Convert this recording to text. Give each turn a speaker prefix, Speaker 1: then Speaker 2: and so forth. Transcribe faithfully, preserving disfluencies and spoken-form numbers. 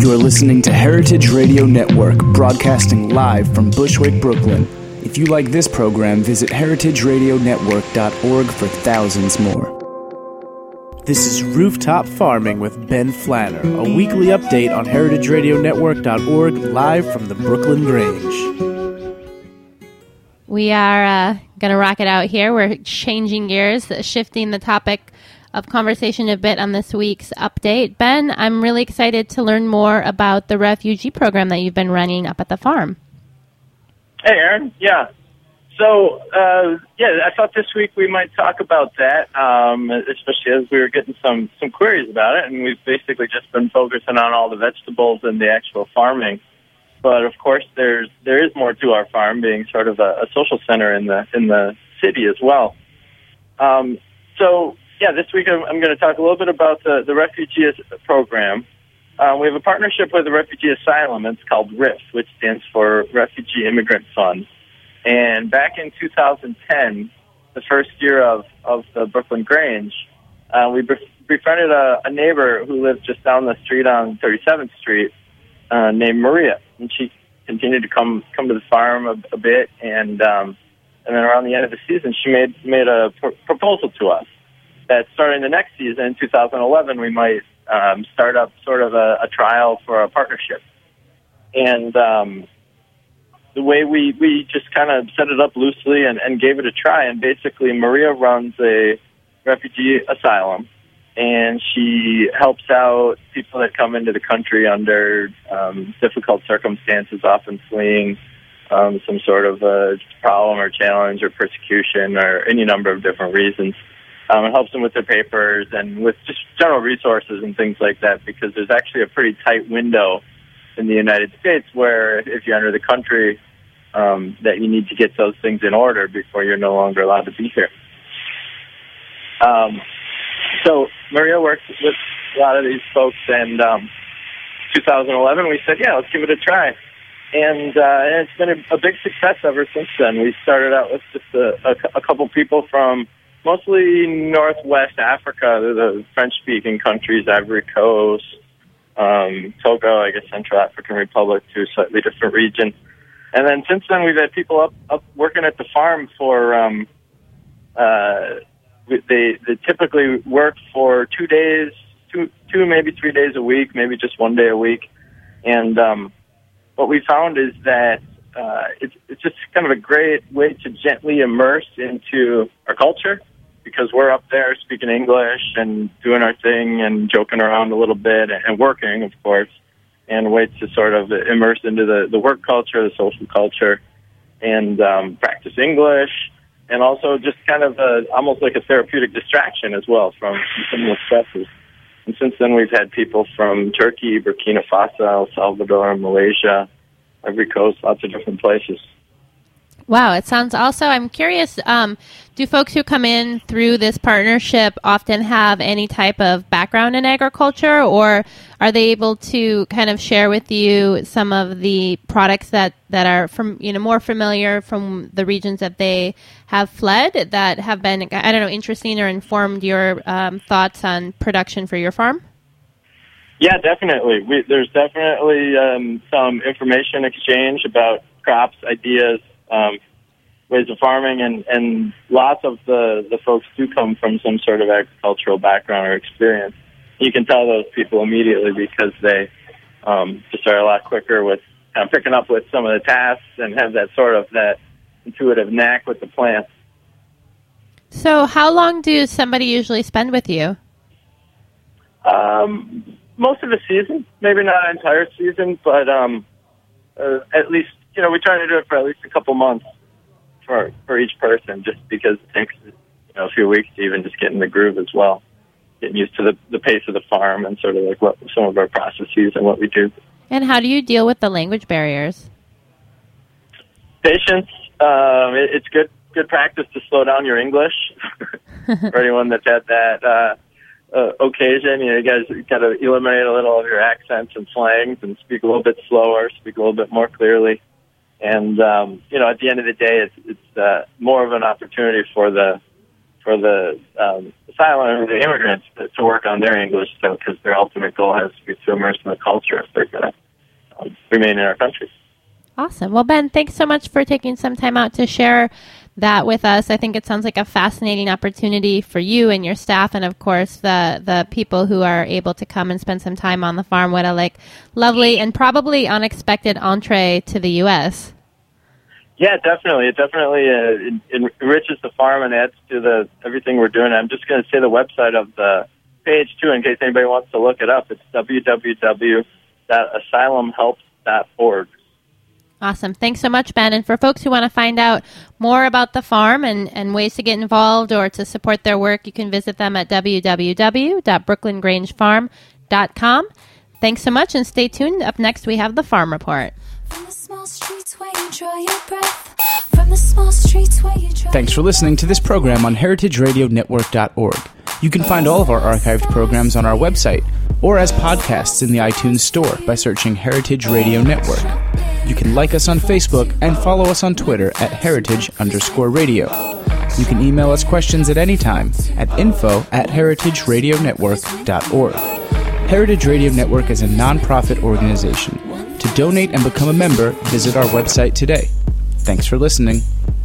Speaker 1: You are listening to Heritage Radio Network, broadcasting live from Bushwick, Brooklyn. If you like this program, visit heritage radio network dot org for thousands more.
Speaker 2: This is Rooftop Farming with Ben Flanner, a weekly update on heritage radio network dot org, live from the Brooklyn Grange.
Speaker 3: We are uh, going to rock it out here. We're changing gears, shifting the topic of conversation a bit on this week's update. Ben, I'm really excited to learn more about the refugee program that you've been running up at the farm.
Speaker 4: Hey, Aaron. Yeah. So, uh, yeah, I thought this week we might talk about that, um, especially as we were getting some, some queries about it, and we've basically just been focusing on all the vegetables and the actual farming. But, of course, there's there is more to our farm, being sort of a, a social center in the in the city as well. Um, so, yeah, this week I'm, I'm going to talk a little bit about the, the refugee program. Uh, we have a partnership with the Refugee Asylum. It's called R I F, which stands for Refugee Immigrant Fund. And back in two thousand ten, the first year of, of the Brooklyn Grange, uh, we bef- befriended a, a neighbor who lived just down the street on thirty-seventh Street uh, named Maria. And she continued to come come to the farm a, a bit. And um, and then around the end of the season, she made, made a pr- proposal to us that starting the next season, in two thousand eleven, we might um, start up sort of a, a trial for a partnership. And um, the way we, we just kind of set it up loosely and, and gave it a try, and basically Maria runs a refugee asylum, and she helps out people that come into the country under um, difficult circumstances, often fleeing um, some sort of uh, problem or challenge or persecution or any number of different reasons. Um, it helps them with their papers and with just general resources and things like that, because there's actually a pretty tight window in the United States where if you enter the country, um, that you need to get those things in order before you're no longer allowed to be here. Um, so Maria works with a lot of these folks, and um, two thousand eleven we said, yeah, let's give it a try. And, uh, and it's been a, a big success ever since then. We started out with just a, a, a couple people from mostly Northwest Africa, the French-speaking countries, Ivory Coast, um, Togo, I guess Central African Republic, to a slightly different region. And then since then, we've had people up, up working at the farm for, um, uh, they, they typically work for two days, two, two, maybe three days a week, maybe just one day a week. And um, what we found is that uh, it's, it's just kind of a great way to gently immerse into our culture, because we're up there speaking English and doing our thing and joking around a little bit and working, of course, and a way to sort of immerse into the, the work culture, the social culture, and um, practice English, and also just kind of a, almost like a therapeutic distraction as well from some of the stresses. And since then, we've had people from Turkey, Burkina Faso, El Salvador, Malaysia, Ivory Coast, lots of different places.
Speaker 3: Wow, it sounds also, I'm curious, um, do folks who come in through this partnership often have any type of background in agriculture, or are they able to kind of share with you some of the products that, that are from, you know, more familiar from the regions that they have fled that have been, I don't know, interesting or informed your um, thoughts on production for your farm?
Speaker 4: Yeah, definitely. We, there's definitely um, some information exchange about crops, ideas, Um, ways of farming, and, and lots of the, the folks do come from some sort of agricultural background or experience. You can tell those people immediately because they um, just are a lot quicker with kind of picking up with some of the tasks and have that sort of that intuitive knack with the plants.
Speaker 3: So how long do somebody usually spend with you?
Speaker 4: Um, most of the season, maybe not an entire season, but um, uh, at least, you know, we try to do it for at least a couple months for for each person, just because it takes, you know, a few weeks to even just get in the groove as well, getting used to the, the pace of the farm and sort of like what some of our processes and what we do.
Speaker 3: And how do you deal with the language barriers?
Speaker 4: Patience. Um, it, it's good good practice to slow down your English. For anyone that's had that uh, uh, occasion, you know, you guys kind of eliminate a little of your accents and slangs and speak a little bit slower, speak a little bit more clearly. And, um, you know, at the end of the day, it's, it's uh, more of an opportunity for the for the um, asylum or the immigrants to, to work on their English, so because their ultimate goal has to be to immerse in the culture if they're going to um, remain in our country.
Speaker 3: Awesome. Well, Ben, thanks so much for taking some time out to share that with us. I think it sounds like a fascinating opportunity for you and your staff, and of course the the people who are able to come and spend some time on the farm. What a like lovely and probably unexpected entree to the U S.
Speaker 4: Yeah, definitely. It definitely uh, it enriches the farm and adds to the everything we're doing. I'm just going to say the website of the page too, in case anybody wants to look it up. It's w w w dot asylum helps dot org.
Speaker 3: Awesome. Thanks so much, Ben. And for folks who want to find out more about the farm and, and ways to get involved or to support their work, you can visit them at w w w dot brooklyn grange farm dot com. Thanks so much, and stay tuned. Up next, we have the Farm Report.
Speaker 1: Thanks for listening to this program on heritage radio network dot org. You can find all of our archived programs on our website or as podcasts in the iTunes Store by searching Heritage Radio Network. You can like us on Facebook and follow us on Twitter at heritage underscore radio. You can email us questions at any time at info at heritage radio network dot org. Heritage Radio Network is a non-profit organization. To donate and become a member, visit our website today. Thanks for listening.